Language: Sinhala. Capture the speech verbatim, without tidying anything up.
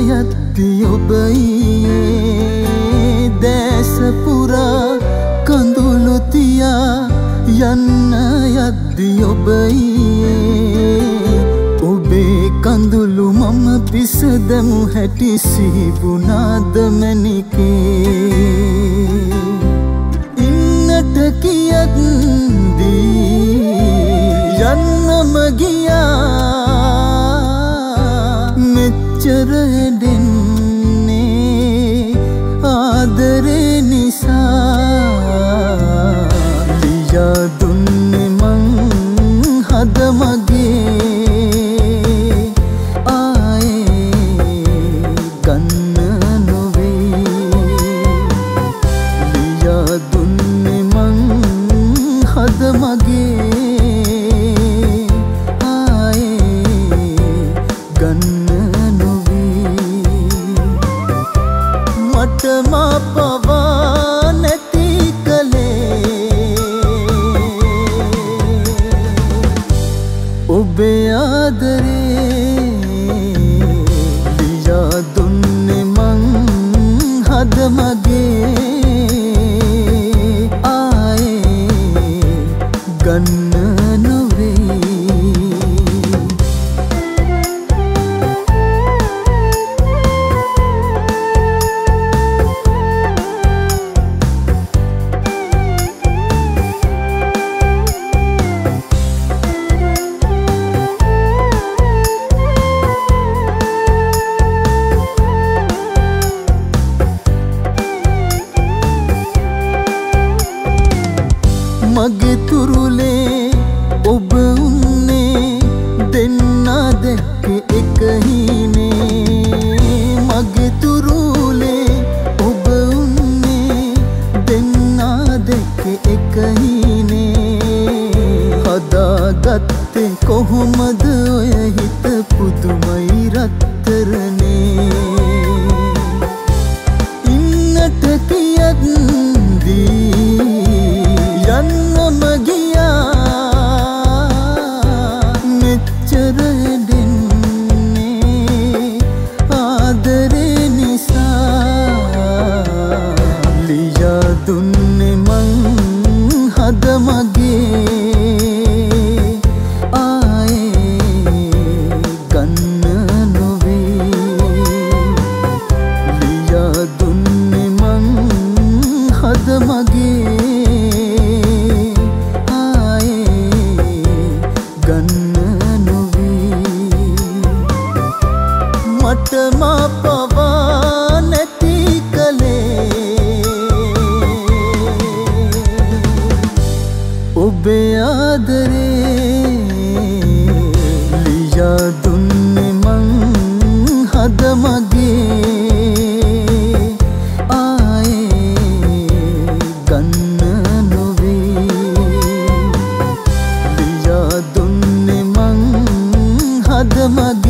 යද්දි ඔබ ඊයේ දැස පුරා කඳුළු තියා යන්න යද්දි ඔබ ඊයේ ඔබේ කඳුළු මම පිසදමු හැටි සිහි වුණාද මැණිකේ ඉන්නට කියද්දී යන්නම ගියා මෙච්චර දෙන්නේ ආදරේ නිසා ලියා දුන්නේ මං හද මගේ ආයේ ගන්න නොවේ ලියා දුන්නේ මං හද මගේ මා පවා නැති කලේ ඔබේ ආදරේ ලියා දුන්නේ මං හද මගේ ආයේ ගන්න නොවේ මගේ තුරුලේ ඔබ උන්නේ දෙන්නා දැක්ක එක හිනේ මගේ තුරුලේ ඔබ උන්නේ දෙන්නා දැක්ක එක හිනේ හදාගත්තේ කොහොමද ඔය හිත පුදුමයි රත්තරනේ ඉන්නට කියද්දී යන්නම ගියා මෙච්චර දෙන්නේ ආදරේ නිසා ලියා දුන්නේ මං හද මගේ ආයේ ගන්න නොවේ ලියා දුන්නේ මං හද මගේ මට මා පවා නැති කලේ ඔබේ ආදරේ ලියා දුන්නේ මං හද මගේ ආයේ ගන්න නොවේ ලියා දුන්නේ මං හද මගේ